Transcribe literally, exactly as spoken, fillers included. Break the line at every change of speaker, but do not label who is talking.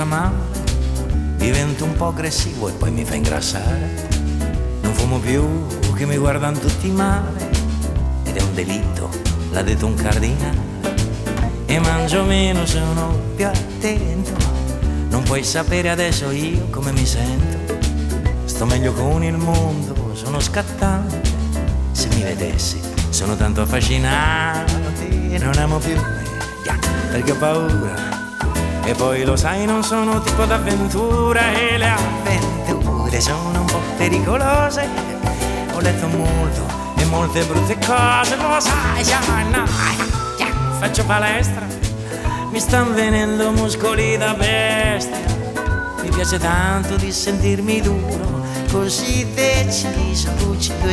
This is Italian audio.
male, divento un po' aggressivo e poi mi fa ingrassare. Non fumo più che mi guardano tutti male, ed è un delitto, l'ha detto un cardinale. E mangio meno, sono più attento, non puoi sapere adesso io come mi sento. Sto meglio con il mondo, sono scattante, se mi vedessi sono tanto affascinante. Non amo più perché ho paura, e poi lo sai non sono tipo d'avventura, e le avventure sono un po' pericolose. Ho letto molto e molte brutte cose, lo sai già, no, faccio palestra, mi stan venendo muscoli da bestia. Mi piace tanto di sentirmi duro, così deciso, lucido